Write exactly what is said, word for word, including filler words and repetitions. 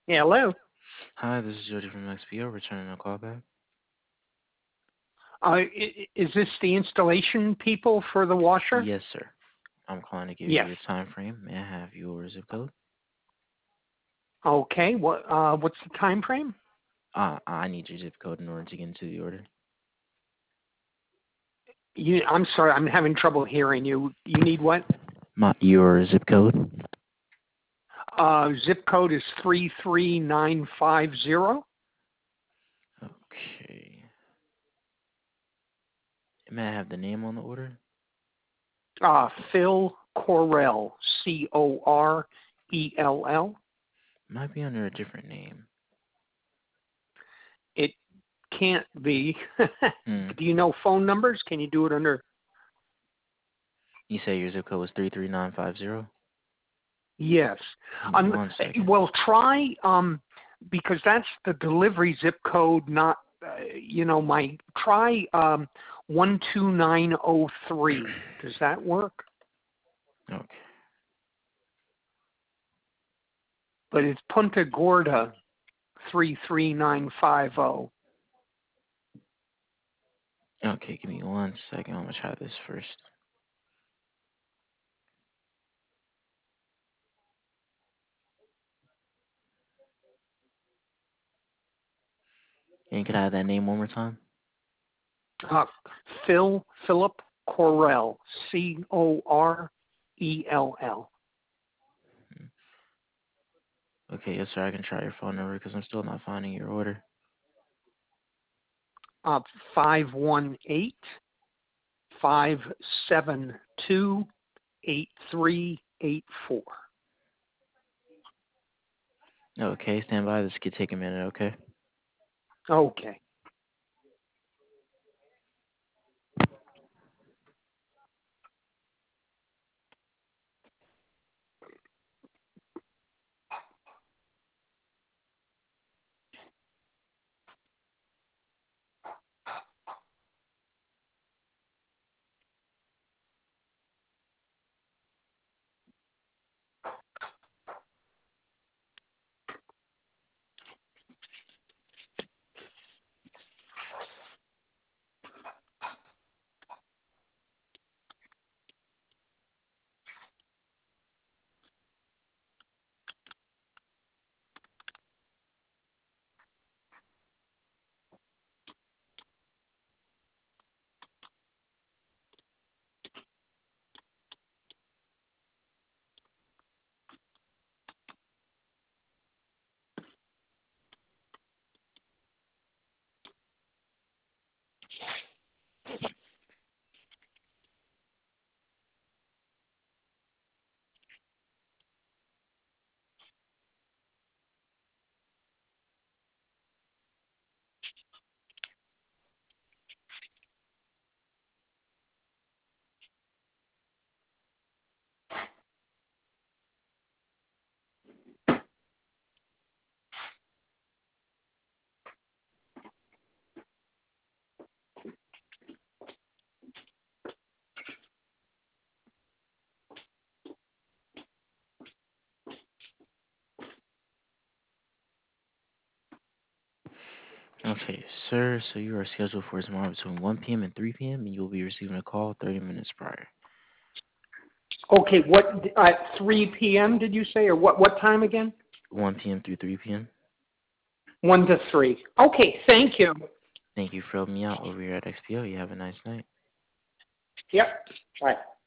Hello. Hi, this is Jody from X P O, returning a call back. Uh, i- is this the installation people for the washer? Yes, sir. I'm calling to give you Yes. your time frame. May I have your zip code? Okay. What? Uh, what's the time frame? Uh, I need your zip code in order to get into the order. You, I'm sorry. I'm having trouble hearing you. You need what? My your zip code. Uh, zip code is three three nine five zero. Okay. May I have the name on the order? Uh, Phil Corell. C O R E L L. Might be under a different name. It can't be. Hmm. Do you know phone numbers? Can you do it under? You say your zip code was three three nine five zero. Yes. Give me Um, one second. well, try um, because that's the delivery zip code, not uh, you know my. Try um, one two nine zero three. Does that work? Okay. But it's Punta Gorda three three nine five zero. Okay. Give me one second. I'm gonna try this first. And could I have that name one more time? Uh, Phil Philip Corell. C O R E L L. Okay. Yes, sir. I can try your phone number because I'm still not finding your order. Uh, five one eight five seven two eight three eight four. Okay. Stand by. This could take a minute. Okay. Okay. Okay, sir. So you are scheduled for tomorrow between one p m and three p m and you'll be receiving a call thirty minutes prior. Okay, what at three p m did you say, or what what time again? one p m through three p m One to three. Okay, thank you. Thank you for helping me out over here at X P O. You have a nice night. Yep. Bye.